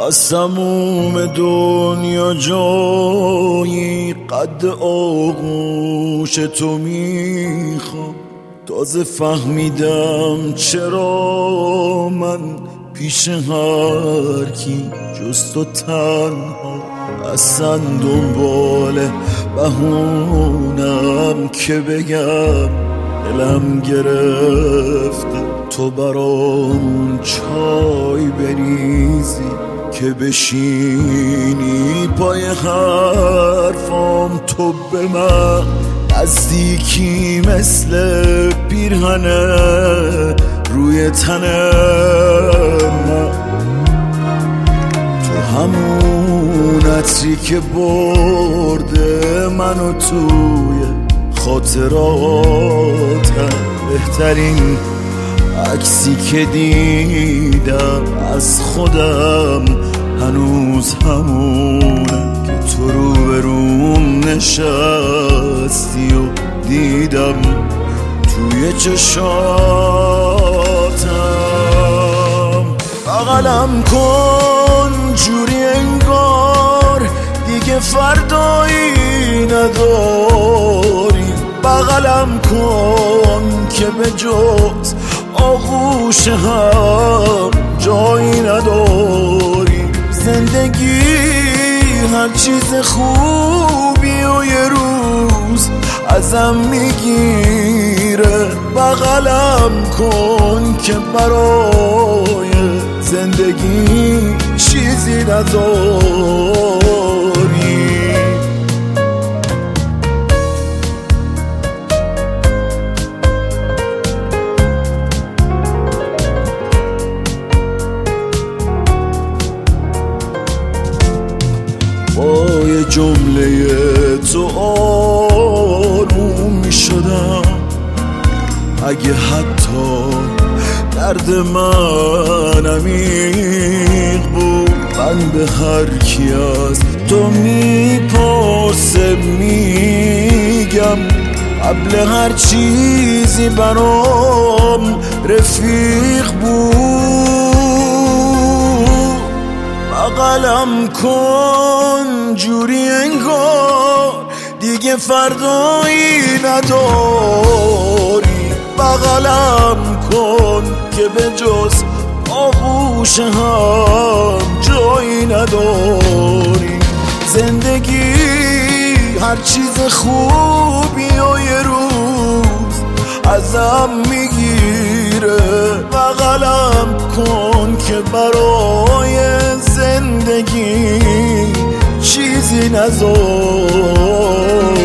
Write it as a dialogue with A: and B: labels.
A: از تموم دنیا جایی قد آغوش تو میخوام. تازه فهمیدم چرا من پیش هر کی جز تو تنها. اصلا دنبال بهونم که بگم دلم گرفته تو برام چای بریزی که بشینی پای حرفام. تو به من نزدیکی مثل پیرهنه روی تن من. تو همون عطری که برده منو توی خاطراتم. بهترین عکسی که دیدم از خودم هنوز همونه که تو روبروم نشستی و دیدم توی چشاتم. بغلم کن جوری انگار دیگه فردایی نداری. بغلم کن که به جز آغوش هم جایی نداری. زندگی هر چیز خوبی و یه روز ازم میگیره. بغلم کن که برای زندگی چیزی نداری. با یه جمله تو آروم می شدم. اگه حتی درد من عمیق بود من به هر کی از تو میپرسه میگم قبل هر چیزی برام رفیق بود. بغلم کن جوری انگار دیگه فردایی نداری. بغلم کن که به جز آغوش هم جایی نداری. زندگی هر چیز خوبی و یه روز ازم میگیره. بغلم کن که برای زندگی چیزی نذاری.